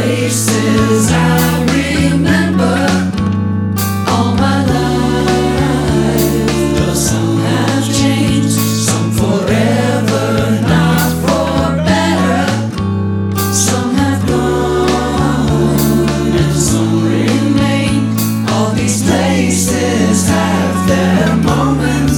places I remember all my life. Though some have changed, some forever, not for better. Some have gone and some remain. All these places have their moments.